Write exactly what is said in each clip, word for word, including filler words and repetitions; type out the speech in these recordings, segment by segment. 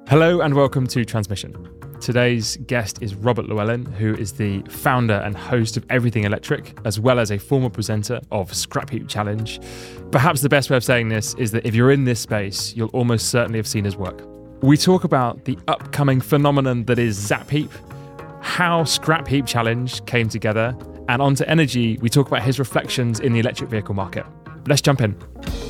Hello and welcome to Transmission. Today's guest is Robert Llewellyn, who is the founder and host of Everything Electric, as well as a former presenter of Scrap Heap Challenge. Perhaps the best way of saying this is that if you're in this space, you'll almost certainly have seen his work. We talk about the upcoming phenomenon that is Zap Heap, how Scrap Heap Challenge came together, and onto energy, we talk about his reflections in the electric vehicle market. Let's jump in.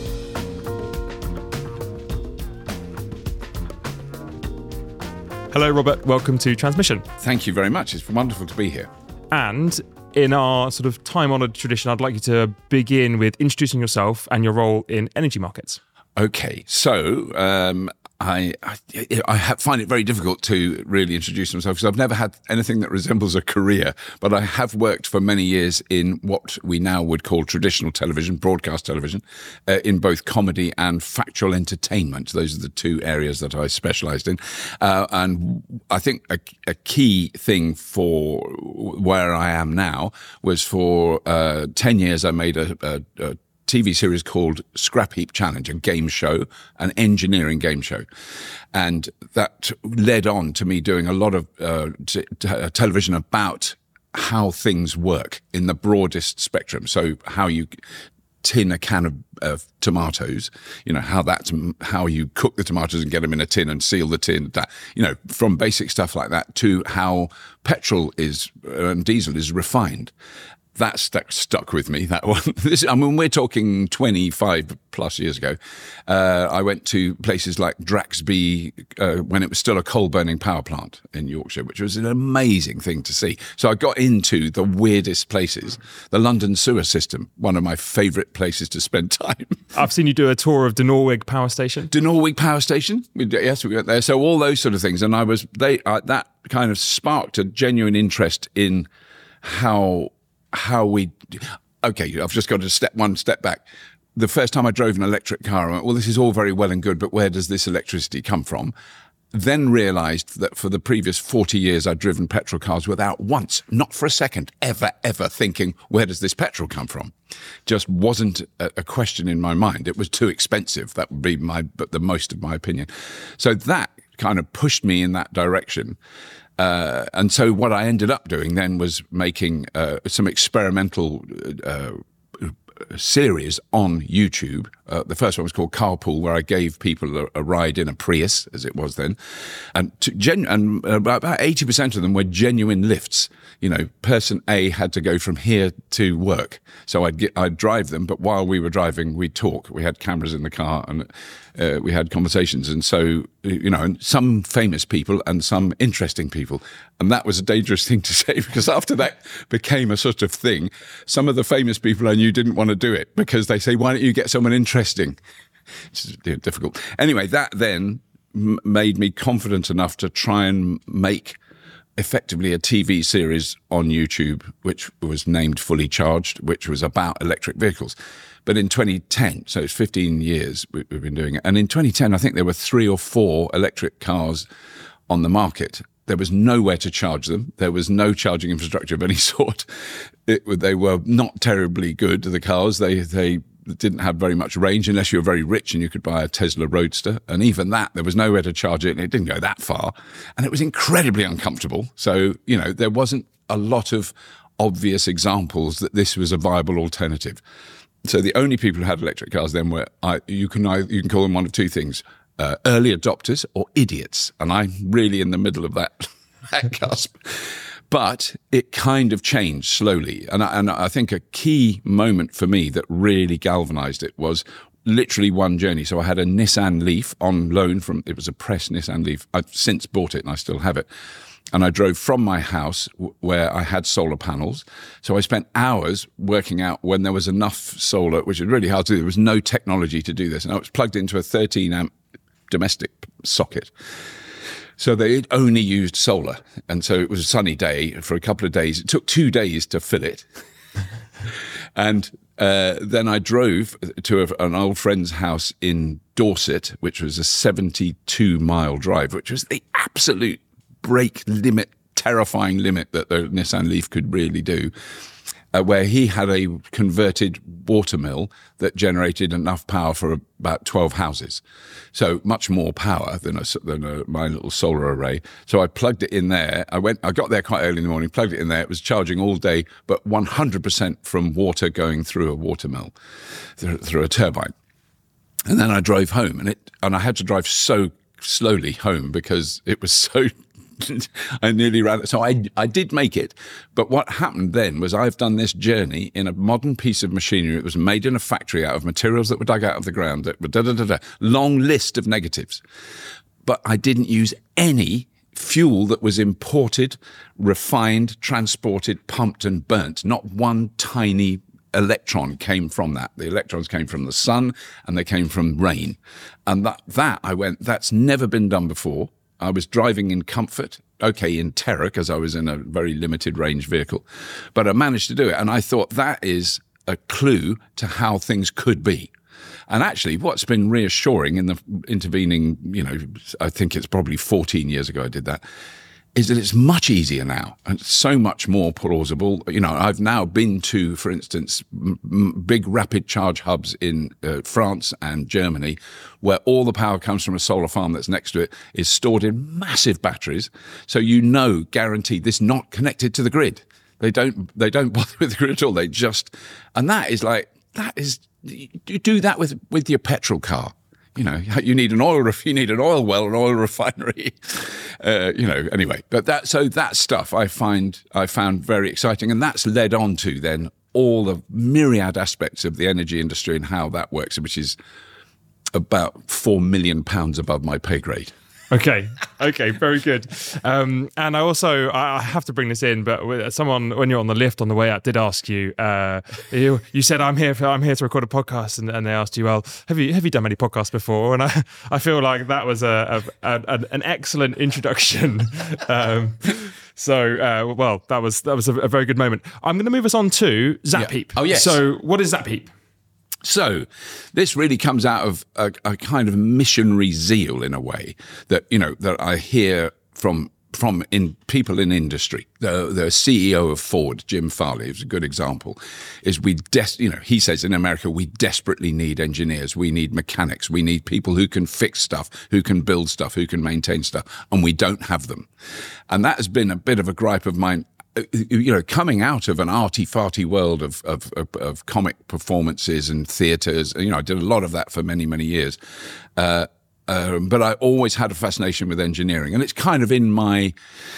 Hello, Robert. Welcome to Transmission. Thank you very much. It's wonderful to be here. And in our sort of time-honoured tradition, I'd like you to begin with introducing yourself and your role in energy markets. Okay, so um, I I, I find it very difficult to really introduce myself because I've never had anything that resembles a career, but I have worked for many years in what we now would call traditional television, broadcast television, uh, in both comedy and factual entertainment. Those are the two areas that I specialised in. Uh, and I think a, a key thing for where I am now was for uh, ten years I made a, a, a T V series called Scrap Heap Challenge, a game show, an engineering game show. And that led on to me doing a lot of uh, t- t- television about how things work in the broadest spectrum. So how you tin a can of, of tomatoes, you know, how that's, how you cook the tomatoes and get them in a tin and seal the tin, that, you know, from basic stuff like that to how petrol is and diesel is refined. That stuck stuck with me. That one. This, I mean, we're talking twenty-five plus years ago. Uh, I went to places like Draxby uh, when it was still a coal-burning power plant in Yorkshire, which was an amazing thing to see. So I got into the weirdest places. The London sewer system, one of my favourite places to spend time. I've seen you do a tour of De Norwig Power Station. De Norwig Power Station. We, yes, we went there. So all those sort of things, and I was they uh, that kind of sparked a genuine interest in how. How we, okay, I've just got to step one step back. The first time I drove an electric car, I went, well, this is all very well and good, but where does this electricity come from? Then realised that for the previous forty years I'd driven petrol cars without once, not for a second, ever, ever thinking, where does this petrol come from? Just wasn't a, a question in my mind. It was too expensive. That would be my, but the most of my opinion. So that kind of pushed me in that direction. Uh, and so what I ended up doing then was making uh, some experimental uh, series on YouTube. Uh, the first one was called Carpool, where I gave people a, a ride in a Prius, as it was then. And, to gen- and about eighty percent of them were genuine lifts. You know, person A had to go from here to work. So I'd, get, I'd drive them, but while we were driving, we'd talk. We had cameras in the car and uh, we had conversations. And so, you know, some famous people and some interesting people. And that was a dangerous thing to say because after that became a sort of thing, some of the famous people I knew didn't want to do it because they say, why don't you get someone interesting? It's difficult. Anyway, that then m- made me confident enough to try and make effectively a T V series on YouTube, which was named Fully Charged, which was about electric vehicles. But in twenty ten, so it's fifteen years we've been doing it. And in twenty ten, I think there were three or four electric cars on the market. There was nowhere to charge them. There was no charging infrastructure of any sort. It, they were not terribly good, the cars. They, they didn't have very much range unless you were very rich and you could buy a Tesla Roadster. And even that, there was nowhere to charge it and it didn't go that far. And it was incredibly uncomfortable. So, you know, there wasn't a lot of obvious examples that this was a viable alternative. So the only people who had electric cars then were, I, you can either, you can call them one of two things, uh, early adopters or idiots. And I'm really in the middle of that, that cusp. But it kind of changed slowly. And I, and I think a key moment for me that really galvanized it was literally one journey. So I had a Nissan Leaf on loan from, it was a press Nissan Leaf. I've since bought it and I still have it. And I drove from my house w- where I had solar panels. So I spent hours working out when there was enough solar, which is really hard to do. There was no technology to do this. And I was plugged into a thirteen amp domestic socket. So they only used solar. And so it was a sunny day for a couple of days. It took two days to fill it. and uh, then I drove to a, an old friend's house in Dorset, which was a seventy-two mile drive, which was the absolute brake limit, terrifying limit that the Nissan Leaf could really do. uh, where he had a converted water mill that generated enough power for about twelve houses. So much more power than, a, than a, my little solar array. So I plugged it in there. I went, I got there quite early in the morning, plugged it in there. It was charging all day, but one hundred percent from water going through a water mill, through, through a turbine. And then I drove home, and it, and I had to drive so slowly home because it was so, I nearly ran it. So I, I did make it. But what happened then was I've done this journey in a modern piece of machinery. It was made in a factory out of materials that were dug out of the ground, that were da da da da. Long list of negatives. But I didn't use any fuel that was imported, refined, transported, pumped and burnt. Not one tiny electron came from that. The electrons came from the sun and they came from rain. And that, that I went, that's never been done before. I was driving in comfort, okay, in terror, because I was in a very limited range vehicle, but I managed to do it. And I thought that is a clue to how things could be. And actually, what's been reassuring in the intervening, you know, I think it's probably fourteen years ago I did that, is that it's much easier now and so much more plausible. You know, I've now been to, for instance, m- m- big rapid charge hubs in uh, France and Germany, where all the power comes from a solar farm that's next to it, is stored in massive batteries. So you know, guaranteed, this is not connected to the grid. They don't, they don't bother with the grid at all. They just, and that is like, that is, you do that with, with your petrol car. You know, you need an oil, you need an oil well, an oil refinery, uh, you know, anyway. But that, so that stuff I find, I found very exciting. And that's led on to then all the myriad aspects of the energy industry and how that works, which is about four million pounds above my pay grade. Okay. Okay. Very good. Um, and I also, I have to bring this in, but someone, when you're on the lift on the way out, did ask you, uh, you, you said, I'm here for, I'm here to record a podcast. And, and they asked you, well, have you, have you done many podcasts before? And I, I feel like that was a, a, a an excellent introduction. um, so, uh, well, that was, that was a, a very good moment. I'm going to move us on to ZapHeap. Yeah. Oh, yes. So what is ZapHeap? So this really comes out of a, a kind of missionary zeal in a way that, you know, that I hear from from in people in industry. The, the C E O of Ford, Jim Farley, is a good example, is we, des- you know, he says in America, we desperately need engineers. We need mechanics. We need people who can fix stuff, who can build stuff, who can maintain stuff, and we don't have them. And that has been a bit of a gripe of mine. You know, coming out of an arty-farty world of, of, of, of comic performances and theatres, you know, I did a lot of that for many, many years. Uh, um, but I always had a fascination with engineering. And it's kind of in my,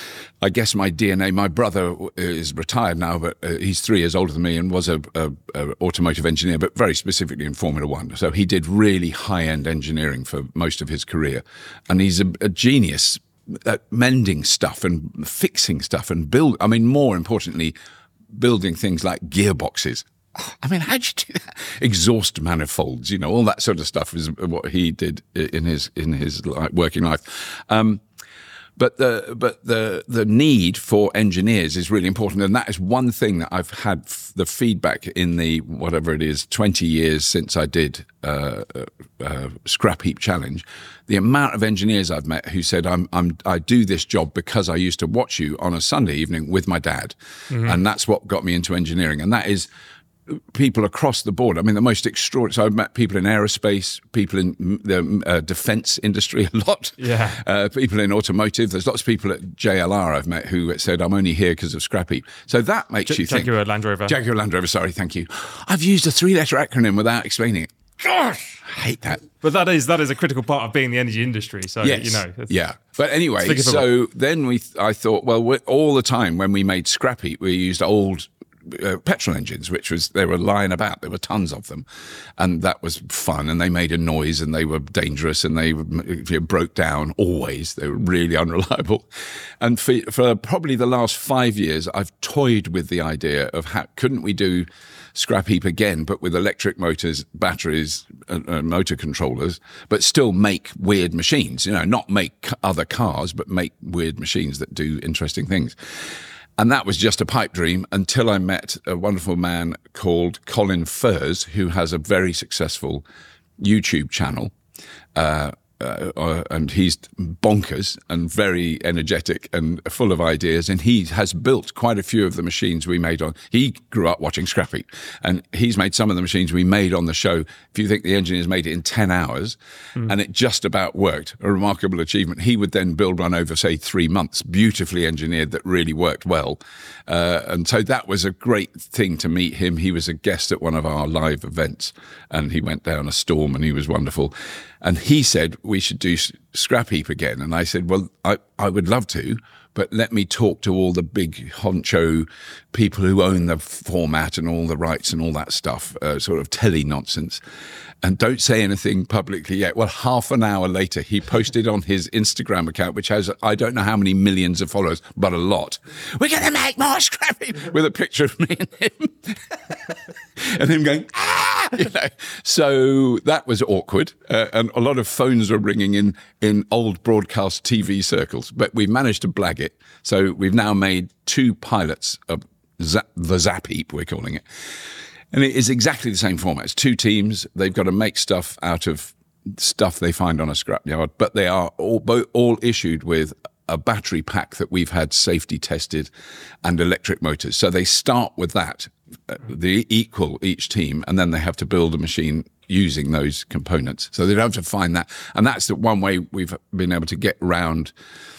I guess, my D N A. My brother is retired now, but uh, he's three years older than me and was a, a, a automotive engineer, but very specifically in Formula One. So he did really high-end engineering for most of his career. And he's a, a genius at mending stuff and fixing stuff and build. I mean, more importantly, building things like gearboxes. I mean, how'd you do that? Exhaust manifolds, you know, all that sort of stuff is what he did in his in his working life. Um, But the but the the need for engineers is really important, and that is one thing that I've had f- the feedback in the whatever it is twenty years since I did uh, uh, Scrap Heap Challenge. The amount of engineers I've met who said I'm I'm I do this job because I used to watch you on a Sunday evening with my dad, mm-hmm. and that's what got me into engineering, and that is. People across the board. I mean, the most extraordinary. So I've met people in aerospace, people in the uh, defense industry a lot. Yeah. Uh, people in automotive. There's lots of people at J L R I've met who said, I'm only here because of Scrap Heap. So that makes J- you think. Jaguar Land Rover. Jaguar Land Rover, sorry, thank you. I've used a three-letter acronym without explaining it. Gosh, I hate that. But that is that is a critical part of being the energy industry. So, yes. you know. Yeah. But anyway, so then we, I thought, well, all the time when we made Scrap Heap, we used old Uh, petrol engines, which was, they were lying about. There were tons of them. And that was fun. And they made a noise and they were dangerous and they you know, broke down always. They were really unreliable. And for, for probably the last five years, I've toyed with the idea of how couldn't we do Scrap Heap again, but with electric motors, batteries, and uh, motor controllers, but still make weird machines, you know, not make other cars, but make weird machines that do interesting things. And that was just a pipe dream until I met a wonderful man called Colin Furze, who has a very successful YouTube channel. Uh, uh, uh, and he's bonkers and very energetic and full of ideas. And he has built quite a few of the machines we made on. He grew up watching Scrap Heap, and he's made some of the machines we made on the show. If you think the engineers made it in ten hours, mm. and it just about worked, a remarkable achievement. He would then build one over, say, three months, beautifully engineered, that really worked well. Uh, and so that was a great thing to meet him. He was a guest at one of our live events, and he went down a storm, and he was wonderful. And he said we should do Scrap Heap again. And I said, well, I, I would love to, but let me talk to all the big honcho people who own the format and all the rights and all that stuff, uh, sort of telly nonsense. And don't say anything publicly yet. Well, half an hour later, he posted on his Instagram account, which has, I don't know how many millions of followers, but a lot. We're going to make more Scrap Heap, with a picture of me and him. And him going, ah! You know? So that was awkward. Uh, and a lot of phones were ringing in, in old broadcast T V circles. But we've managed to blag it. So we've now made two pilots of Za- the Zap Heap, we're calling it. And it is exactly the same format. It's two teams. They've got to make stuff out of stuff they find on a scrapyard, but they are all, both, all issued with a battery pack that we've had safety tested and electric motors. So they start with that, uh, the equal each team, and then they have to build a machine using those components. So they don't have to find that. And that's the one way we've been able to get around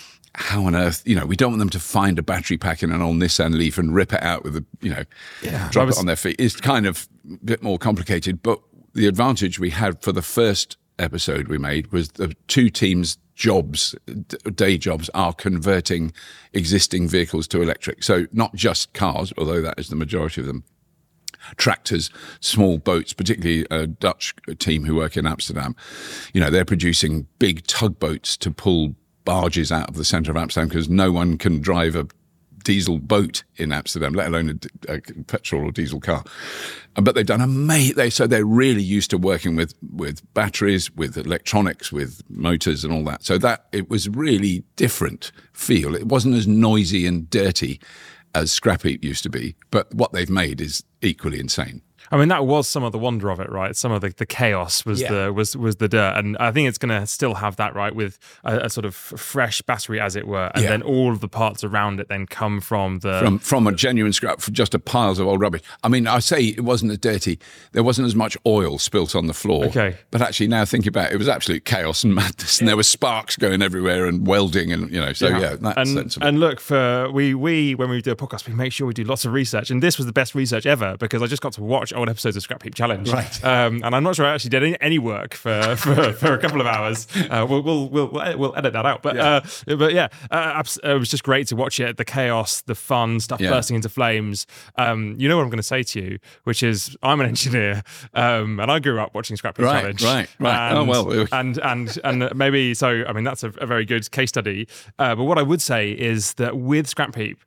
how on earth, you know, we don't want them to find a battery pack in an old Nissan Leaf and rip it out with a, you know, yeah, drop was... it on their feet. It's kind of a bit more complicated. But the advantage we had for the first episode we made was the two teams' jobs, day jobs, are converting existing vehicles to electric. So not just cars, although that is the majority of them. Tractors, small boats, particularly a Dutch team who work in Amsterdam. You know, they're producing big tugboats to pull barges out of the centre of Amsterdam because no one can drive a diesel boat in Amsterdam, let alone a, a petrol or diesel car. But they've done amazing. They, so they're really used to working with, with batteries, with electronics, with motors and all that. So that it was really different feel. It wasn't as noisy and dirty as Scrap Heap used to be, but what they've made is equally insane. I mean, that was some of the wonder of it, right? Some of the, the chaos was yeah. the was was the dirt, and I think it's going to still have that, right, with a, a sort of fresh battery, as it were, and yeah. then all of the parts around it then come from the from from a genuine scrap, from just a piles of old rubbish. I mean, I say it wasn't as dirty. There wasn't as much oil spilt on the floor. Okay, but actually, now thinking about it, it was absolute chaos and madness, and there were sparks going everywhere and welding, and you know, so yeah, yeah that's and, sensible. And look, for we we when we do a podcast, we make sure we do lots of research, and this was the best research ever because I just got to watch old episodes of Scrap Heap Challenge, right? Um, and I'm not sure I actually did any, any work for, for, for a couple of hours. Uh, we'll, we'll we'll we'll edit that out, but yeah. Uh, but yeah, uh, it was just great to watch it. The chaos, the fun stuff yeah. bursting into flames. Um, you know what I'm going to say to you, which is I'm an engineer, um, and I grew up watching Scrap Heap right, Challenge. Right, right, and, oh well, and and and maybe so. I mean, that's a, a very good case study. Uh, but what I would say is that with Scrap Heap,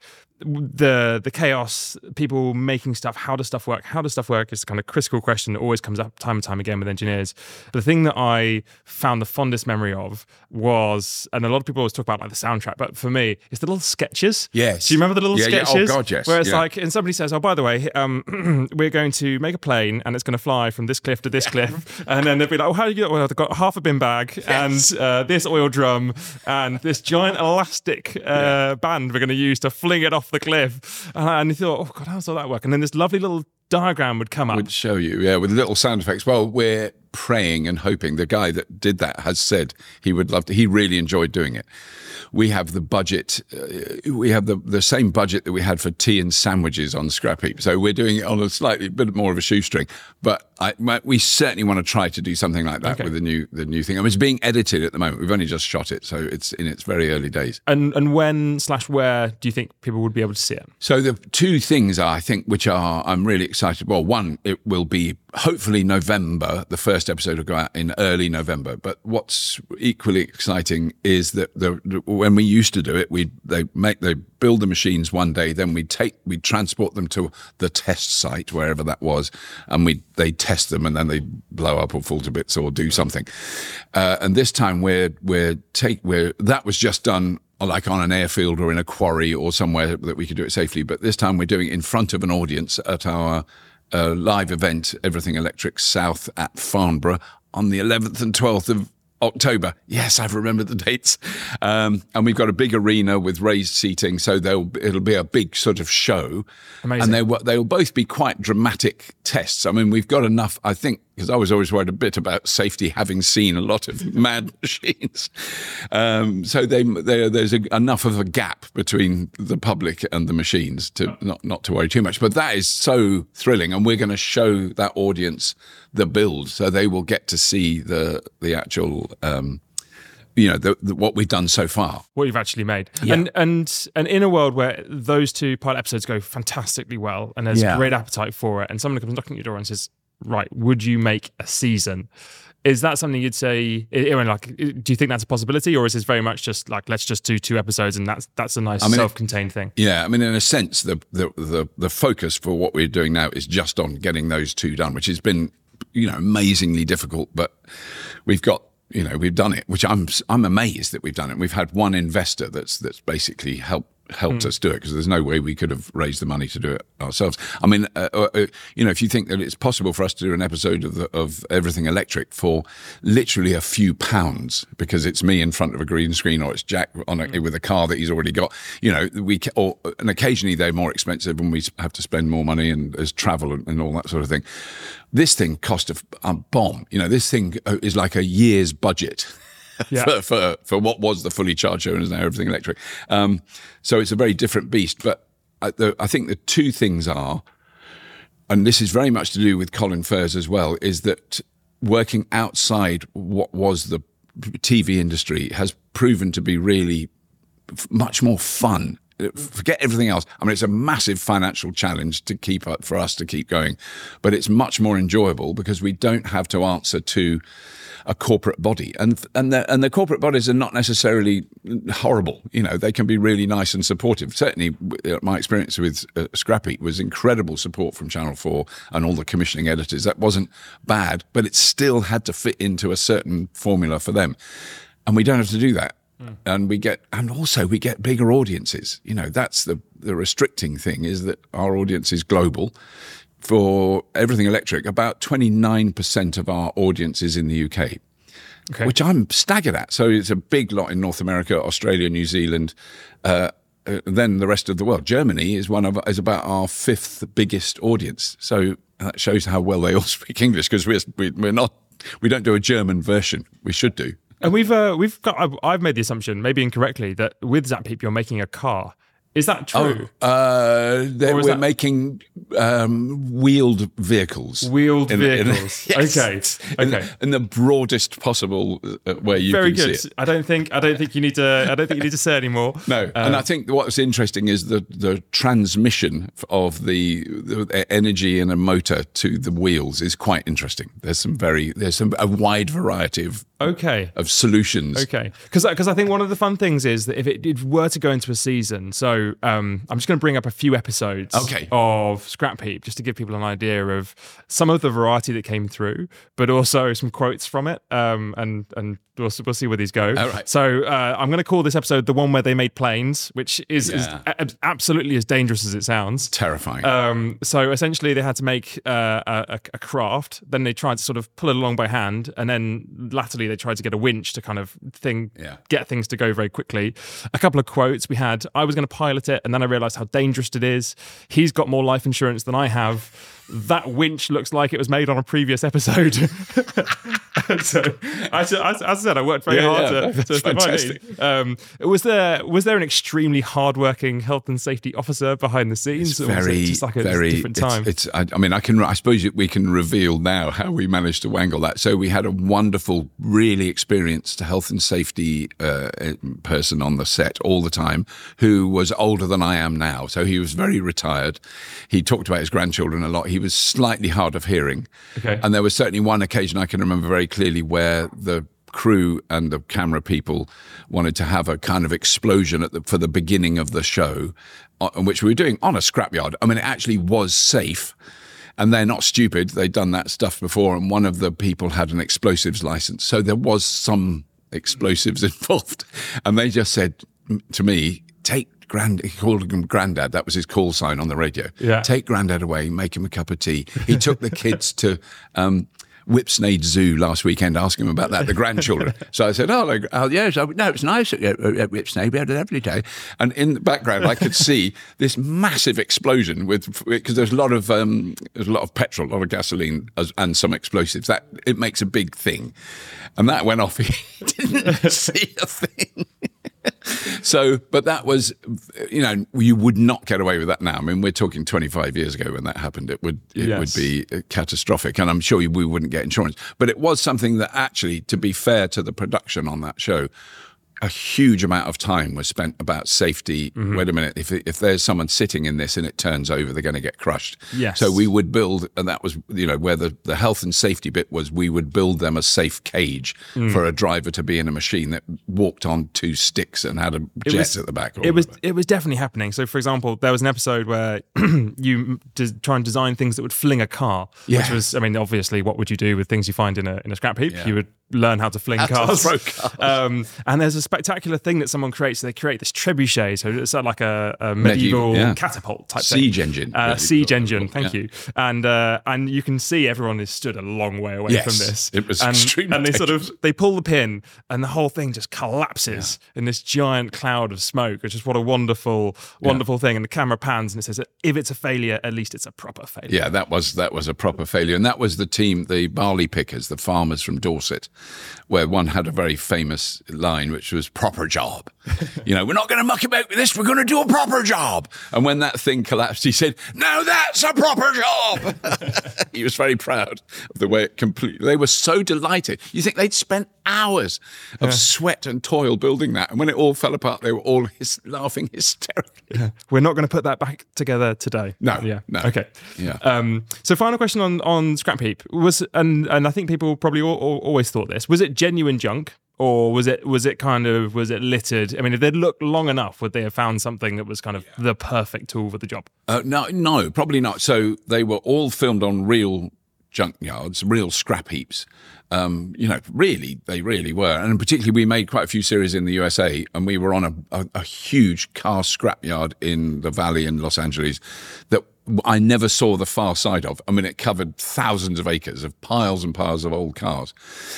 the the chaos, people making stuff, how does stuff work? How does stuff work is the kind of critical question that always comes up time and time again with engineers. But the thing that I found the fondest memory of was, and a lot of people always talk about like the soundtrack, but for me, it's the little sketches. Yes. Do you remember the little yeah, sketches? Yeah. Oh God, yes. Where it's yeah. like, and somebody says, oh, by the way, um, we're going to make a plane and it's going to fly from this cliff to this cliff. And then they'll be like, oh, how do you do it? Well, they've got half a bin bag yes. and uh, this oil drum and this giant elastic uh, yeah. band we're going to use to fling it off the cliff. Uh, and you thought, oh God, how does all that work? And then this lovely little diagram would come up. Would show you, yeah, with little sound effects. Well, we're praying and hoping. The guy that did that has said he would love to. He really enjoyed doing it. We have the budget. Uh, we have the, the same budget that we had for tea and sandwiches on Scrap Heap. So we're doing it on a slightly bit more of a shoestring. But I, we certainly want to try to do something like that okay. with the new the new thing. I mean, it's being edited at the moment. We've only just shot it, so it's in its very early days. And and when slash where do you think people would be able to see it? So the two things are, I think, which are I'm really excited. Well, one, it will be hopefully November. The first episode will go out in early November. But what's equally exciting is that the, the when we used to do it, we they make they build the machines one day, then we take we transport them to the test site wherever that was, and we they test them, and then they blow up or fall to bits or do something. Uh, and this time we're we're take we're that was just done like on an airfield or in a quarry or somewhere that we could do it safely. But this time we're doing it in front of an audience at our uh, live event, Everything Electric South at Farnborough, on the eleventh and twelfth of October. Yes, I've remembered the dates. Um, and we've got a big arena with raised seating, so they'll, it'll be a big sort of show. Amazing. And they will, they'll both be quite dramatic tests. I mean, we've got enough, I think, because I was always worried a bit about safety, having seen a lot of mad machines. Um, so they, they, there's a, enough of a gap between the public and the machines to not, not to worry too much. But that is so thrilling, and we're going to show that audience the build, so they will get to see the the actual, um, you know, the, the, what we've done so far. What you've actually made. Yeah. And, and and in a world where those two pilot episodes go fantastically well and there's Yeah. great appetite for it, and someone comes knocking at your door and says, right, would you make a season? Is that something you'd say, I mean, like, do you think that's a possibility, or is this very much just like, let's just do two episodes and that's that's a nice I mean, self-contained thing? Yeah, I mean, in a sense, the, the the the focus for what we're doing now is just on getting those two done, which has been, you know, amazingly difficult. But we've got, you know, we've done it, which I'm I'm amazed that we've done it. We've had one investor that's that's basically helped helped mm. us do it, because there's no way we could have raised the money to do it ourselves. I mean, uh, uh, you know, if you think that it's possible for us to do an episode of the, of Everything Electric for literally a few pounds, because it's me in front of a green screen, or it's Jack on a, mm. with a car that he's already got, you know, we or and occasionally they're more expensive and we have to spend more money, and there's travel and, and all that sort of thing. This thing cost a, a bomb. You know, this thing is like a year's budget. Yeah. for, for for what was the fully charged show and is now Everything Electric. Um, so it's a very different beast. But I, the, I think the two things are, and this is very much to do with Colin Furze as well, is that working outside what was the T V industry has proven to be really f- much more fun. Forget everything else. I mean, it's a massive financial challenge to keep up for us to keep going, but it's much more enjoyable because we don't have to answer to a corporate body, and and the and the corporate bodies are not necessarily horrible. You know, they can be really nice and supportive. Certainly, my experience with uh, Scrapheap was incredible support from Channel four and all the commissioning editors. That wasn't bad, but it still had to fit into a certain formula for them, and we don't have to do that. Mm. And we get, and also we get bigger audiences. You know, that's the the restricting thing, is that our audience is global. For Everything Electric, about twenty-nine percent of our audience is in the U K, okay. which I'm staggered at. So it's a big lot in North America, Australia, New Zealand, uh, uh, then the rest of the world. Germany is one of is about our fifth biggest audience. So that shows how well they all speak English, because we're we're not we don't do a German version. We should do. And we've uh, we've got. I've, I've made the assumption, maybe incorrectly, that with Zapheap you're making a car. Is that true? Oh, uh, we're that... making um, wheeled vehicles. Wheeled in, vehicles. In, yes. Okay. Okay. In, in the broadest possible uh, way you Very can good. see it. I don't think. I don't think you need to. I don't think you need to say anymore. No. Uh, and I think what's interesting is the the transmission of the, the energy in a motor to the wheels is quite interesting. There's some very. There's some a wide variety of. Okay. Of solutions. Okay. Because because I think one of the fun things is that if it, it were to go into a season, so um, I'm just going to bring up a few episodes okay. of Scrapheap just to give people an idea of some of the variety that came through, but also some quotes from it, um, and and we'll, we'll see where these go. All right. So uh, I'm going to call this episode the one where they made planes, which is, yeah. is a- absolutely as dangerous as it sounds. Terrifying. Um, so essentially, they had to make uh, a, a craft. Then they tried to sort of pull it along by hand, and then latterly they tried to get a winch to kind of thing, yeah. get things to go very quickly. A couple of quotes we had. I was going to pilot it, and then I realised how dangerous it is. He's got more life insurance than I have. That winch looks like it was made on a previous episode. so, as, as, as I said, I worked very yeah, hard yeah, to, to fantastic. Um, was there was there an extremely hardworking health and safety officer behind the scenes? It's or very, was it just like a very different time? It's, it's, I, I mean, I can. I suppose we can reveal now how we managed to wangle that. So we had a wonderful, really experienced health and safety uh, person on the set all the time, who was older than I am now. So he was very retired. He talked about his grandchildren a lot. He was slightly hard of hearing. Okay. And there was certainly one occasion I can remember very clearly where the crew and the camera people wanted to have a kind of explosion at the, for the beginning of the show, on, which we were doing on a scrapyard. I mean, it actually was safe. And they're not stupid. They'd done that stuff before. And one of the people had an explosives license. So there was some explosives involved. And they just said to me, take Grand, he called him Grandad. That was his call sign on the radio. Yeah. Take Grandad away, make him a cup of tea. He took the kids to um, Whipsnade Zoo last weekend asking them about that, the grandchildren. So I said, oh, like, oh yes, oh, no, it's nice at, at Whipsnade. We had a lovely day. And in the background, I could see this massive explosion with because there's a lot of um, there's a lot of petrol, a lot of gasoline, as, and some explosives. That it makes a big thing, and that went off. He didn't see a thing. So, but that was, you know, you would not get away with that now. I mean, we're talking twenty-five years ago when that happened. It would it yes. would be catastrophic, and I'm sure we wouldn't get insurance. But it was something that actually, to be fair to the production on that show, a huge amount of time was spent about safety. Mm-hmm. Wait a minute, if if there's someone sitting in this and it turns over, they're going to get crushed. Yes. So we would build, and that was, you know, where the, the health and safety bit was, we would build them a safe cage mm. for a driver to be in a machine that walked on two sticks and had a jet was, at the back. It was it was definitely happening. So, for example, there was an episode where you des- try and design things that would fling a car, yeah. which was, I mean, obviously, what would you do with things you find in a in a scrap heap? Yeah. You would learn how to fling how cars. To throw cars. Um, and there's a spectacular thing that someone creates. They create this trebuchet, so it's like a, a medieval, medieval yeah. catapult type siege thing. engine. Uh, siege engine. Thank yeah. you. And uh, and you can see everyone is stood a long way away yes, from this. It was and, extremely and they dangerous. sort of they pull the pin, and the whole thing just collapses yeah. in this giant cloud of smoke. Which is what a wonderful, wonderful yeah. thing. And the camera pans, and it says, "If it's a failure, at least it's a proper failure." Yeah, that was that was a proper failure, and that was the team, the barley pickers, the farmers from Dorset, where one had a very famous line, which was "proper job." You know, we're not going to muck about with this. We're going to do a proper job. And when that thing collapsed, he said, "Now that's a proper job." He was very proud of the way it completely. They were so delighted. You think they'd spent hours of yeah. sweat and toil building that, and when it all fell apart, they were all his- laughing hysterically. Yeah. We're not going to put that back together today. No, yeah, no. Okay. Yeah. Um, so, final question on on Scrap Heap was, and and I think people probably all, all, always thought this: was it genuine junk? Or was it was it kind of was it littered? I mean, if they'd looked long enough, would they have found something that was kind of yeah. the perfect tool for the job? Uh, no, no, probably not. So they were all filmed on real junkyards, real scrap heaps. Um, you know, really, they really were. And particularly, we made quite a few series in the U S A, and we were on a, a, a huge car scrapyard in the Valley in Los Angeles that I never saw the far side of. I mean, it covered thousands of acres of piles and piles of old cars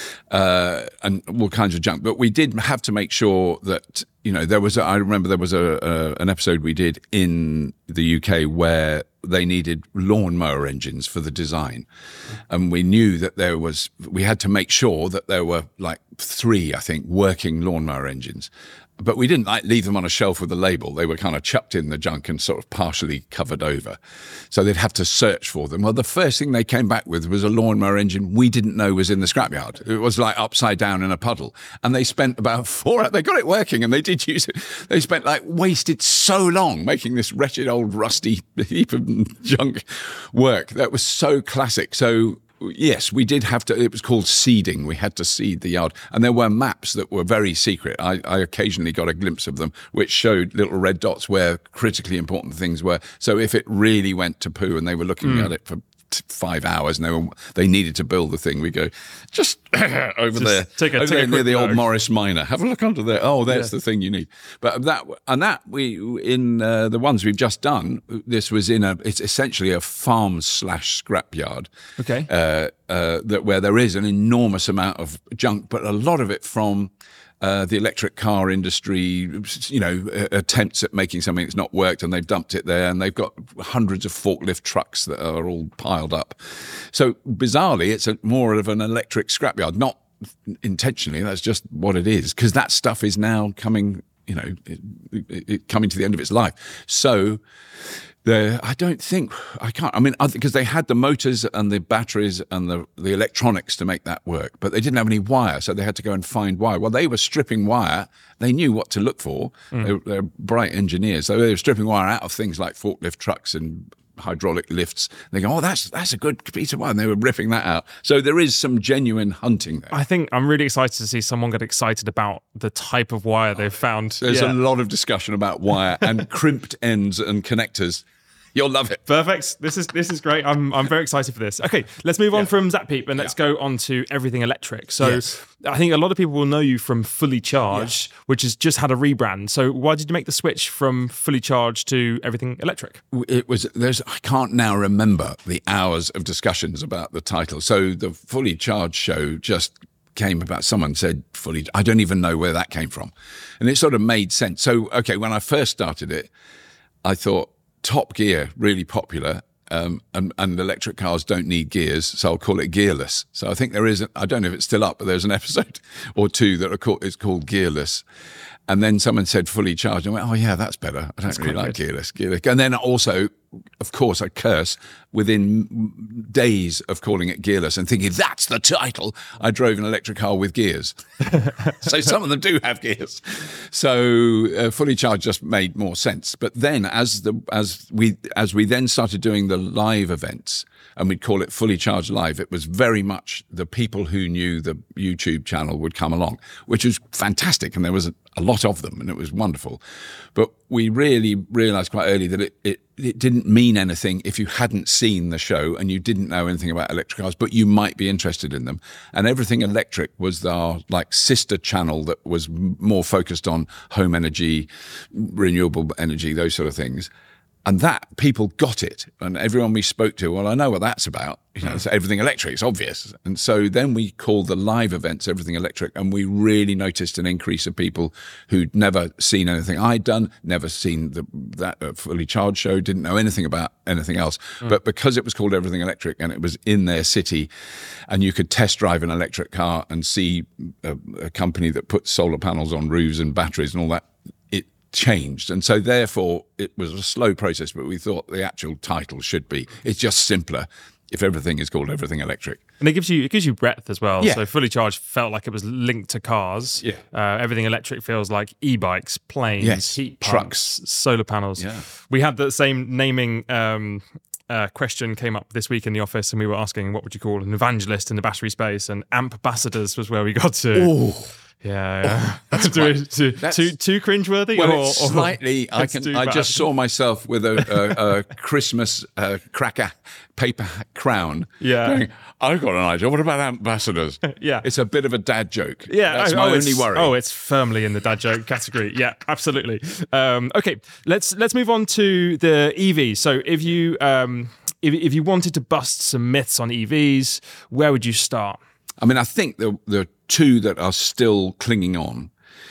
uh, and all kinds of junk. But we did have to make sure that, you know, there was, a, I remember there was a, a an episode we did in the U K where they needed lawnmower engines for the design. And we knew that there was, we had to make sure that there were like three, I think, working lawnmower engines. But we didn't like leave them on a shelf with a label. They were kind of chucked in the junk and sort of partially covered over. So they'd have to search for them. Well, the first thing they came back with was a lawnmower engine we didn't know was in the scrapyard. It was like upside down in a puddle. And they spent about four hours, they got it working and they did use it. They spent like wasted so long making this wretched old rusty heap of junk work. That was so classic. So yes, we did have to, it was called seeding. We had to seed the yard. And there were maps that were very secret. I, I occasionally got a glimpse of them, which showed little red dots where critically important things were. So if it really went to poo and they were looking mm. at it for t- five hours and they were, they needed to build the thing, we go, just over just there, take a, over take there a near the look. old Morris Minor. Have a look under there. Oh, there's yeah. the thing you need. But that, and that we, in uh, the ones we've just done, this was in a, it's essentially a farm slash scrapyard. Okay. Uh, uh, that where there is an enormous amount of junk, but a lot of it from uh, the electric car industry, you know, uh, attempts at making something that's not worked, and they've dumped it there, and they've got hundreds of forklift trucks that are all piled up. So bizarrely, it's a, more of an electric scrapyard, not intentionally. That's just what it is, because that stuff is now coming, you know, it, it, it coming to the end of its life. So. The, I don't think, I can't, I mean, because they had the motors and the batteries and the, the electronics to make that work, but they didn't have any wire, so they had to go and find wire. Well, they were stripping wire. They knew what to look for. Mm. They were, they're bright engineers. So they were stripping wire out of things like forklift trucks and hydraulic lifts. They go, oh, that's that's a good piece of wire. And they were ripping that out. So there is some genuine hunting there. I think I'm really excited to see someone get excited about the type of wire they've found. There's yeah. a lot of discussion about wire and crimped ends and connectors. You'll love it. Perfect. This is this is great. I'm I'm very excited for this. Okay, let's move on yeah. from Zappeep and let's yeah. go on to Everything Electric. So yes. I think a lot of people will know you from Fully Charged, yeah. which has just had a rebrand. So why did you make the switch from Fully Charged to Everything Electric? It was there's I can't now remember the hours of discussions about the title. So the Fully Charged show just came about, someone said fully, I don't even know where that came from. And it sort of made sense. So, okay, when I first started it, I thought Top Gear, really popular, um, and, and electric cars don't need gears, so I'll call it Gearless. So I think there is, a, I don't know if it's still up, but there's an episode or two that are called, it's called Gearless. And then someone said Fully Charged. And I went, oh, yeah, that's better. I don't that's really like good. Gearless, Gearless. And then also, of course, a curse within days of calling it Gearless and thinking, that's the title. I drove an electric car with gears. So some of them do have gears. So uh, Fully Charged just made more sense. But then as the as we as we then started doing the live events, and we'd call it Fully Charged Live, it was very much the people who knew the YouTube channel would come along, which was fantastic. And there was a, a lot of them, and it was wonderful. But we really realized quite early that it, it, it didn't mean anything if you hadn't seen the show and you didn't know anything about electric cars, but you might be interested in them. And Everything Electric was our like sister channel that was more focused on home energy, renewable energy, those sort of things. And that, people got it. And everyone we spoke to, well, I know what that's about. You know, it's Everything Electric, it's obvious. And so then we called the live events Everything Electric, and we really noticed an increase of people who'd never seen anything I'd done, never seen the, that uh, Fully Charged show, didn't know anything about anything else. Mm. But because it was called Everything Electric and it was in their city, and you could test drive an electric car and see a, a company that puts solar panels on roofs and batteries and all that, changed. And so therefore it was a slow process, but we thought the actual title should be, it's just simpler if everything is called Everything Electric. And it gives you it gives you breadth as well. Yeah. So Fully Charged felt like it was linked to cars. Yeah. Uh, Everything Electric feels like e-bikes, planes, yes. heat pumps, trucks, solar panels. Yeah. We had the same naming um, uh, question came up this week in the office, and we were asking what would you call an evangelist in the battery space, and ambassadors was where we got to. Ooh. Yeah, yeah. Oh, that's too, quite, too, that's, too too cringeworthy. Well, or, it's slightly. Or I can. I just saw myself with a, a, a Christmas uh, cracker paper crown. Yeah, going, I've got an idea. What about ambassadors? Yeah, it's a bit of a dad joke. Yeah, that's oh, my oh, only worry. Oh, it's firmly in the dad joke category. Yeah, absolutely. Um, okay, let's let's move on to the E V. So if you um, if if you wanted to bust some myths on E Vs, where would you start? I mean, I think the the two that are still clinging on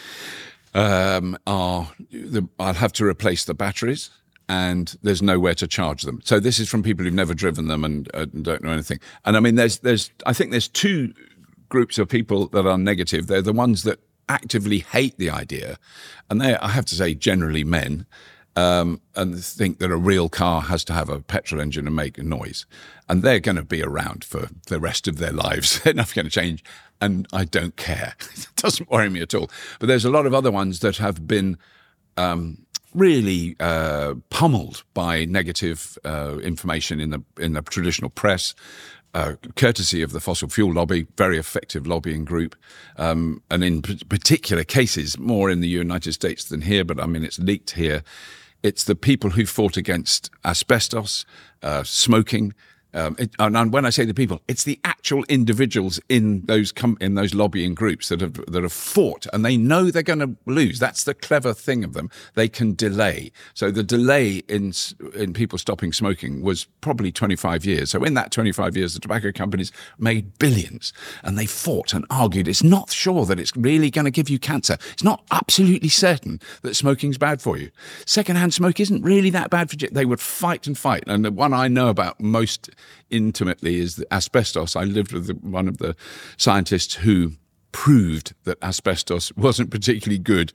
um, are the, I'll have to replace the batteries, and there's nowhere to charge them. So this is from people who've never driven them and uh, don't know anything. And I mean, there's there's I think there's two groups of people that are negative. They're the ones that actively hate the idea, and they, I have to say, generally men. Um, and think that a real car has to have a petrol engine and make a noise. And they're going to be around for the rest of their lives. They're not going to change. And I don't care. It doesn't worry me at all. But there's a lot of other ones that have been um, really uh, pummeled by negative uh, information in the in the traditional press, Uh, courtesy of the fossil fuel lobby, very effective lobbying group. Um, and in p- particular cases, more in the United States than here, but I mean, it's leaked here. It's the people who fought against asbestos, uh, smoking. Um, it, and when I say the people, it's the actual individuals in those com- in those lobbying groups that have that have fought, and they know they're going to lose. That's the clever thing of them; they can delay. So the delay in in people stopping smoking was probably twenty-five years. So in that twenty-five years, the tobacco companies made billions, and they fought and argued. It's not sure that it's really going to give you cancer. It's not absolutely certain that smoking's bad for you. Secondhand smoke isn't really that bad for you. They would fight and fight, and the one I know about most intimately is the asbestos. I lived with the, one of the scientists who proved that asbestos wasn't particularly good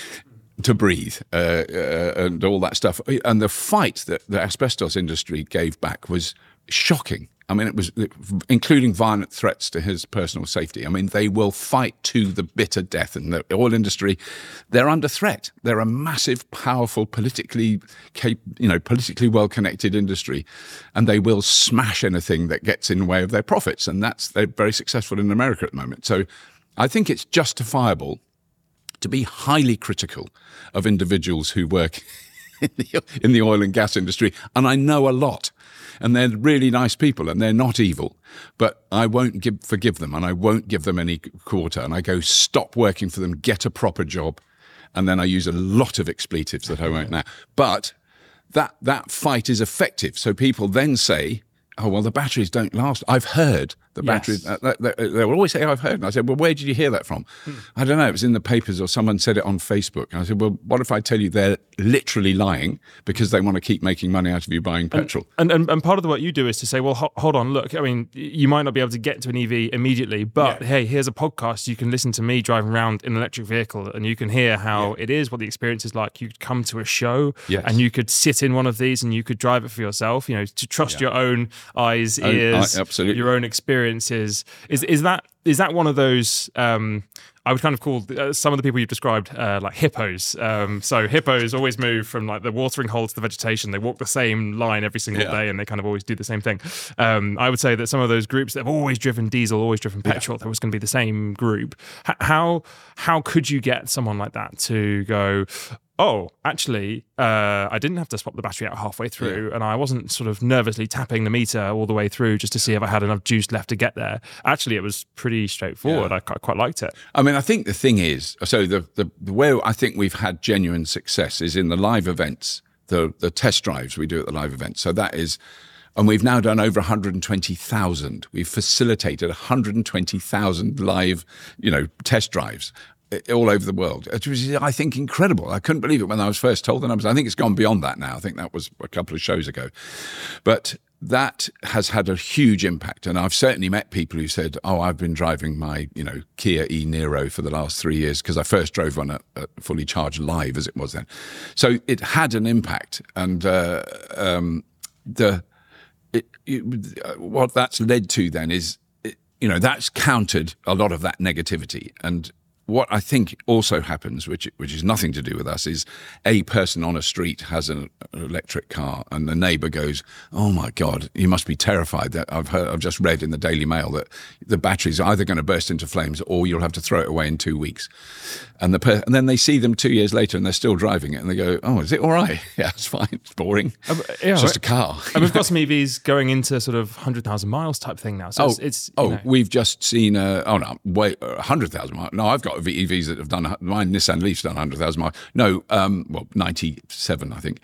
to breathe uh, uh, and all that stuff. And the fight that the asbestos industry gave back was shocking. I mean, it was including violent threats to his personal safety. I mean, they will fight to the bitter death. And the oil industry, they're under threat. They're a massive, powerful, politically, you know, politically well-connected industry, and they will smash anything that gets in the way of their profits. And that's they're very successful in America at the moment. So, I think it's justifiable to be highly critical of individuals who work in the, in the oil and gas industry, and I know a lot. And they're really nice people, and they're not evil. But I won't give, forgive them, and I won't give them any quarter. And I go, stop working for them, get a proper job. And then I use a lot of expletives that I won't now. But that that fight is effective. So people then say, oh, well, the batteries don't last. I've heard the batteries. Yes. Uh, they, they will always say, I've heard. And I said, well, where did you hear that from? Hmm. I don't know. It was in the papers or someone said it on Facebook. And I said, well, what if I tell you they're literally lying because they want to keep making money out of you buying petrol? And and, and part of the work you do is to say, well, ho- hold on, look, I mean, you might not be able to get to an E V immediately, but yeah. hey, here's a podcast. You can listen to me driving around in an electric vehicle and you can hear how yeah. it is, what the experience is like. You could come to a show yes. and you could sit in one of these and you could drive it for yourself, you know, to trust yeah. your own eyes, ears, oh, I, absolutely. your own experiences. Is is that is that one of those? Um, I would kind of call uh, some of the people you've described uh, like hippos. Um, so hippos always move from like the watering hole to the vegetation. They walk the same line every single yeah. day, and they kind of always do the same thing. Um, I would say that some of those groups that have always driven diesel, always driven petrol, yeah. that was going to be the same group. H- how how could you get someone like that to go, oh, actually, uh, I didn't have to swap the battery out halfway through, yeah. and I wasn't sort of nervously tapping the meter all the way through just to see if I had enough juice left to get there. Actually, it was pretty straightforward. Yeah. I quite, quite liked it. I mean, I think the thing is, so the, the, the where I think we've had genuine success is in the live events, the the test drives we do at the live events. So that is, and we've now done over one hundred twenty thousand. We've facilitated one hundred twenty thousand live, you know, test drives all over the world, which is, I think, incredible. I couldn't believe it when I was first told the numbers. I think it's gone beyond that now. I think that was a couple of shows ago. But that has had a huge impact. And I've certainly met people who said, oh, I've been driving my, you know, Kia e-Niro for the last three years because I first drove one at, at fully charged live, as it was then. So it had an impact. And uh, um, the it, it, what that's led to then is, it, you know, that's countered a lot of that negativity. And what I think also happens, which which is nothing to do with us, is a person on a street has an, an electric car, and the neighbour goes, "Oh my God, you must be terrified that I've heard, I've just read in the Daily Mail that the battery's either going to burst into flames or you'll have to throw it away in two weeks." And the per- and then they see them two years later and they're still driving it, and they go, "Oh, is it all right? Yeah, it's fine. It's boring. Um, yeah, it's just a car." And we've got some E Vs going into sort of one hundred thousand miles type thing now. So oh, it's, it's oh, know. we've just seen uh, oh no, wait, uh, one hundred thousand miles. No, I've got E Vs that have done, my Nissan Leaf's done one hundred thousand miles. No, um, well, ninety-seven, I think.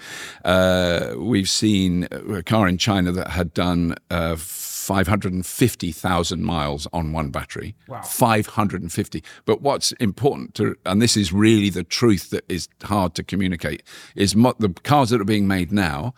Uh, we've seen a car in China that had done uh, five hundred fifty thousand miles on one battery. Wow. five hundred fifty. But what's important to, and this is really the truth that is hard to communicate, is mo- the cars that are being made now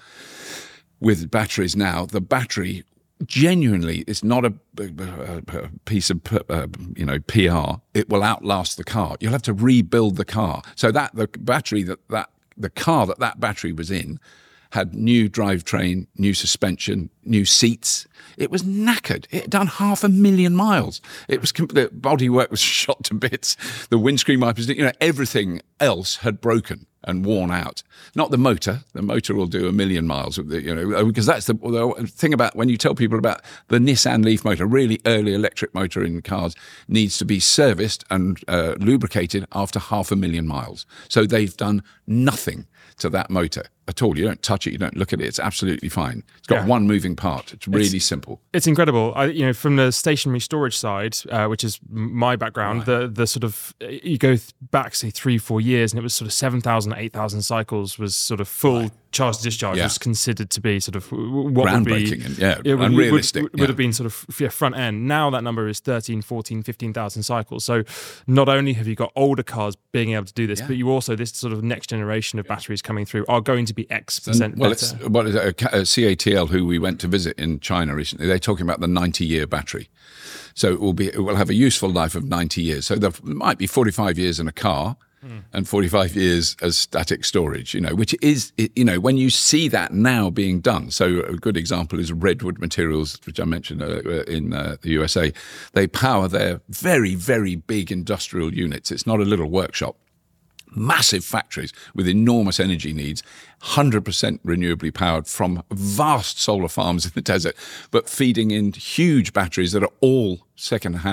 with batteries now, the battery genuinely, it's not a, a, a piece of uh, you know P R. It will outlast the car. You'll have to rebuild the car. So that the battery that that the car that that battery was in had new drivetrain, new suspension, new seats. It was knackered. It had done half a million miles. It was the bodywork was shot to bits. The windscreen wipers, you know, everything else had broken and worn out. Not the motor. The motor will do a million miles, you know, because that's the, the thing about when you tell people about the Nissan Leaf motor, really early electric motor in cars needs to be serviced and uh, lubricated after half a million miles. So they've done nothing to that motor at all. You don't touch it, you don't look at it. It's absolutely fine. It's got yeah. one moving part. It's really it's, simple. It's incredible. I, you know, from the stationary storage side, uh, which is my background, right. the the sort of you go back say three, four years, and it was sort of seven thousand, eight thousand cycles was sort of full. Right. Charge to discharge yeah. was considered to be sort of what would be and, yeah, it would, unrealistic. Would, would yeah. have been sort of yeah, front end. Now that number is thirteen, fourteen, fifteen thousand cycles. So not only have you got older cars being able to do this, yeah. but you also, this sort of next generation of batteries coming through are going to be X percent well, better. It's, what is it, a C A T L, who we went to visit in China recently, they're talking about the ninety-year battery. So it will be, it will have a useful life of ninety years. So there might be forty-five years in a car, Mm. and forty-five years as static storage, you know, which is, you know, when you see that now being done. So a good example is Redwood Materials, which I mentioned uh, in uh, the U S A. They power their very, very big industrial units. It's not a little workshop. Massive factories with enormous energy needs, one hundred percent renewably powered from vast solar farms in the desert, but feeding in huge batteries that are all second-hand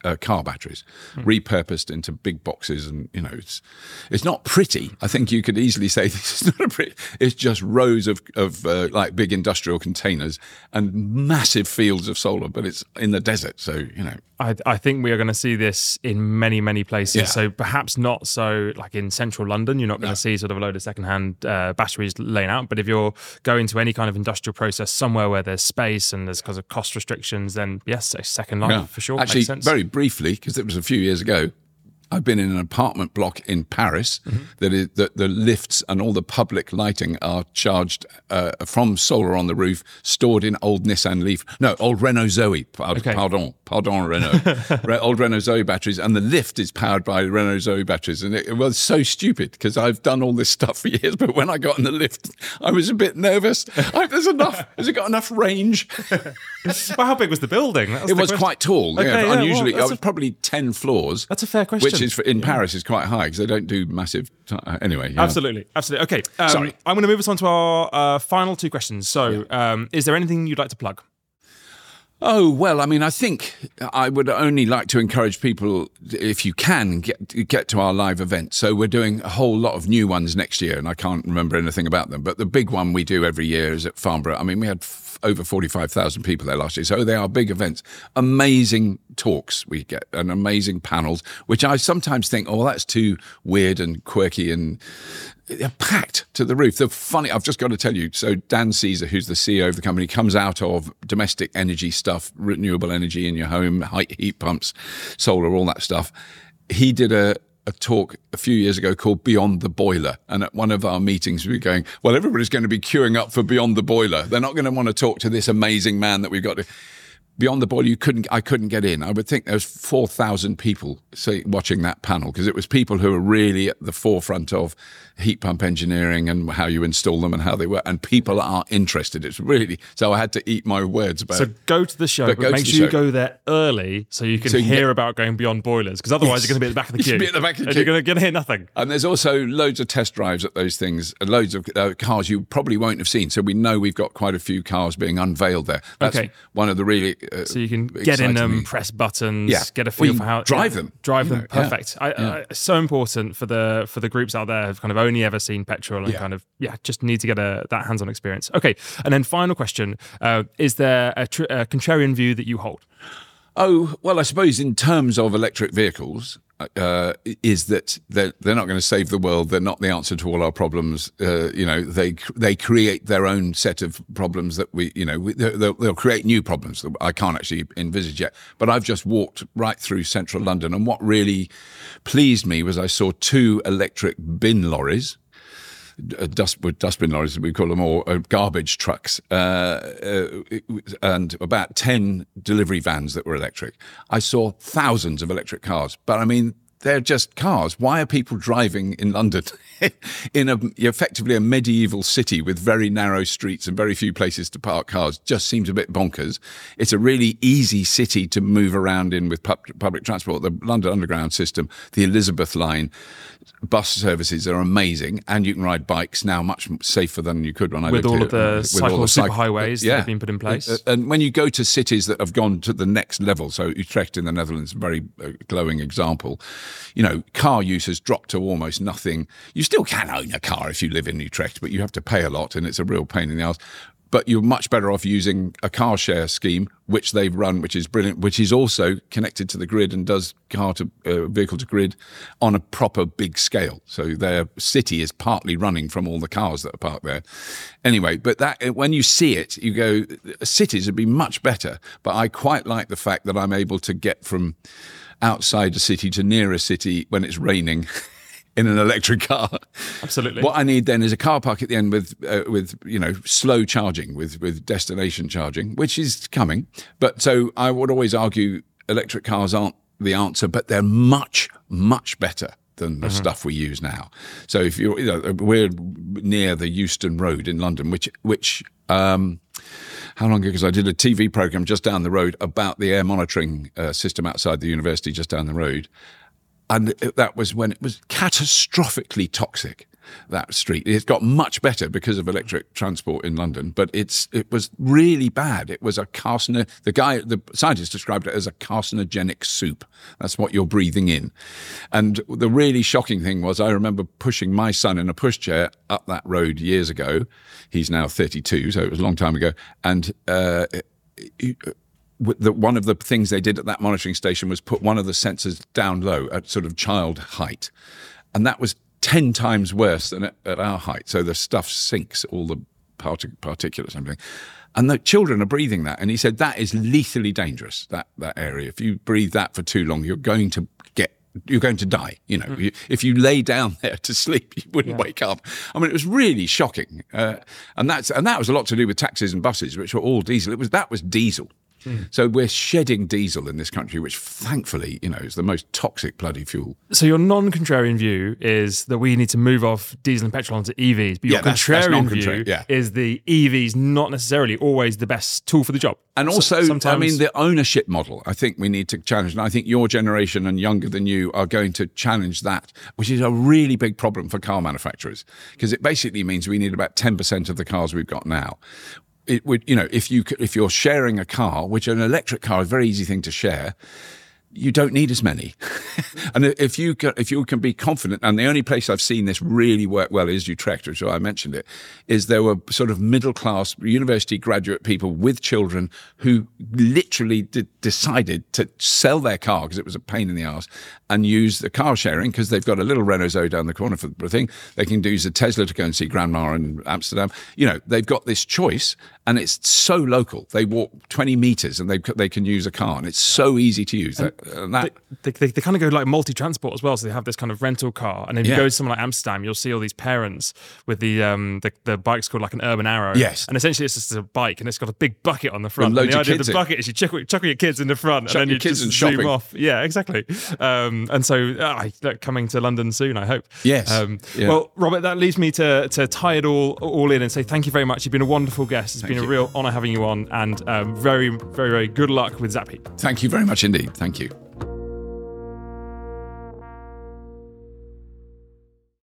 uh, car batteries, mm. repurposed into big boxes, and you know, it's it's not pretty. I think you could easily say this is not a pretty. It's just rows of of uh, like big industrial containers and massive fields of solar, but it's in the desert, so you know. I, I think we are going to see this in many, many places. Yeah. So perhaps not so like in central London, you're not going No. to see sort of a load of secondhand uh, batteries laying out. But if you're going to any kind of industrial process somewhere where there's space and there's because of cost restrictions, then yes, a second life Yeah. for sure. Actually, makes sense. very briefly, because it was a few years ago, I've been in an apartment block in Paris mm-hmm. that is that the lifts and all the public lighting are charged uh, from solar on the roof, stored in old Nissan Leaf, no, old Renault Zoe, pardon, Okay. pardon, pardon, Renault, Re- old Renault Zoe batteries, and the lift is powered by Renault Zoe batteries, and it, it was so stupid because I've done all this stuff for years, but when I got in the lift, I was a bit nervous. I, there's enough. Has it got enough range? Well, how big was the building? That was It the was question. quite tall. Okay, yeah, yeah, well, unusually, that's I was a- probably ten floors. That's a fair question. Which is for, in Paris is quite high because they don't do massive. T- uh, anyway, yeah. Absolutely, absolutely. Okay, um, Sorry. I'm going to move us on to our uh, final two questions. So, um, is there anything you'd like to plug? Oh, well, I mean, I think I would only like to encourage people, if you can, get get to our live event. So we're doing a whole lot of new ones next year, and I can't remember anything about them. But the big one we do every year is at Farnborough. I mean, we had f- over forty-five thousand people there last year. So they are big events. Amazing talks we get, and amazing panels, which I sometimes think, oh, that's too weird and quirky, and they're packed to the roof. The funny, I've just got to tell you, so Dan Caesar, who's the C E O of the company, comes out of domestic energy stuff, renewable energy in your home, height heat pumps, solar, all that stuff. He did a, a talk a few years ago called Beyond the Boiler. And at one of our meetings, we were going, well, everybody's going to be queuing up for Beyond the Boiler. They're not going to want to talk to this amazing man that we've got to... Beyond the Boiler, you couldn't. I couldn't get in. I would think there was four thousand people say, watching that panel because it was people who are really at the forefront of heat pump engineering and how you install them and how they work. And people are interested. It's really so. I had to eat my words about. So go to the show, But but, go to make the sure you show. go there early so you can So you can hear get- about going beyond boilers. Because otherwise, Yes. you're going to be at the back of the You queue. should be at the back of the and queue. You're going to hear nothing. And there's also loads of test drives at those things, and loads of uh, cars you probably won't have seen. So we know we've got quite a few cars being unveiled there. That's Okay. one of the really uh, So you can get in exciting them, things. press buttons, Yeah. get a Or feel you for how drive yeah, them. drive You them. know, yeah. Perfect. I, Yeah. I, so important for the for the groups out there who've kind of only ever seen petrol and Yeah. kind of yeah just need to get a that hands-on experience. Okay, and then final question: uh, is there a, tr- a contrarian view that you hold? Oh, well, I suppose in terms of electric vehicles, uh, is that they're, they're not going to save the world. They're not the answer to all our problems. Uh, you know, they they create their own set of problems that we, you know, we, they'll, they'll create new problems that I can't actually envisage yet. But I've just walked right through central London, and what really pleased me was I saw two electric bin lorries. Uh, dust, dustbin lorries, we call them, or uh, garbage trucks, uh, uh, and about ten delivery vans that were electric. I saw thousands of electric cars, but I mean, they're just cars. Why are people driving in London in a effectively a medieval city with very narrow streets and very few places to park cars? Just seems a bit bonkers. It's a really easy city to move around in with pub- public transport. The London Underground system, the Elizabeth line, bus services are amazing, and you can ride bikes now much safer than you could when I With lived all here. of the With cycle all the cycle- superhighways that yeah. have been put in place. Uh, And when you go to cities that have gone to the next level, so Utrecht in the Netherlands, a very uh, glowing example, you know, car use has dropped to almost nothing. You still can own a car if you live in Utrecht, but you have to pay a lot, and it's a real pain in the ass. But you're much better off using a car share scheme, which they've run, which is brilliant, which is also connected to the grid and does car to uh, vehicle to grid on a proper big scale. So their city is partly running from all the cars that are parked there. Anyway, but that when you see it, you go, cities would be much better. But I quite like the fact that I'm able to get from outside a city to near a city when it's raining in an electric car. Absolutely. What I need then is a car park at the end with, uh, with you know, slow charging, with, with destination charging, which is coming. But so I would always argue electric cars aren't the answer, but they're much, much better than the mm-hmm. stuff we use now. So if you're, you know, we're near the Euston Road in London, which, which, um, how long ago? Because I did a T V program just down the road about the air monitoring uh, system outside the university just down the road. And that was when it was catastrophically toxic. that street. It's got much better because of electric transport in London, but it's it was really bad. It was a carcino. The guy, the scientist described it as a carcinogenic soup. That's what you're breathing in. And the really shocking thing was, I remember pushing my son in a pushchair up that road years ago. He's now thirty-two, so it was a long time ago. And uh, it, The, one of the things they did at that monitoring station was put one of the sensors down low at sort of child height. And that was ten times worse than at, at our height. So the stuff sinks, all the partic- particulates and everything. And the children are breathing that. And he said, that is lethally dangerous, that, that area. If you breathe that for too long, you're going to get you're going to die. You know, mm. you, if you lay down there to sleep, you wouldn't yeah. wake up. I mean, it was really shocking. Uh, and that's and that was a lot to do with taxis and buses, which were all diesel. It was that was diesel. So we're shedding diesel in this country, which thankfully, you know, is the most toxic bloody fuel. So your non-contrarian view is that we need to move off diesel and petrol onto E Vs, but your yeah, that's, contrarian that's view yeah. is the E Vs not necessarily always the best tool for the job. And also, so, sometimes... I mean, the ownership model, I think we need to challenge. And I think your generation and younger than you are going to challenge that, which is a really big problem for car manufacturers, because it basically means we need about ten percent of the cars we've got now. It would, you know, if you if you're sharing a car, which an electric car is a very easy thing to share, you don't need as many. And if you can, if you can be confident, and the only place I've seen this really work well is Utrecht, which I mentioned it, is there were sort of middle class university graduate people with children who literally did, decided to sell their car because it was a pain in the arse and use the car sharing because they've got a little Renault Zoe down the corner for the thing. They can use a Tesla to go and see grandma in Amsterdam. You know, they've got this choice and it's so local. They walk twenty meters and they they can use a car and it's so easy to use. That, and that, they, they, they kind of go like multi-transport as well. So they have this kind of rental car. And if yeah. you go to somewhere like Amsterdam, you'll see all these parents with the um the, the bike's called like an Urban Arrow. Yes. And essentially it's just a bike and it's got a big bucket on the front. With and the loads of idea of kids the in. bucket is you chuck, chuck your kids in the front Chuck and then your you kids just and zoom shopping. off. Yeah, exactly. Um, and so uh, look, coming to London soon, I hope. Yes. Um, yeah. Well, Robert, that leaves me to to tie it all all in and say thank you very much. You've been a wonderful guest. It's Thank been you. a real honour having you on, and um, very, very, very good luck with Zapheat. Thank you very much indeed. Thank you.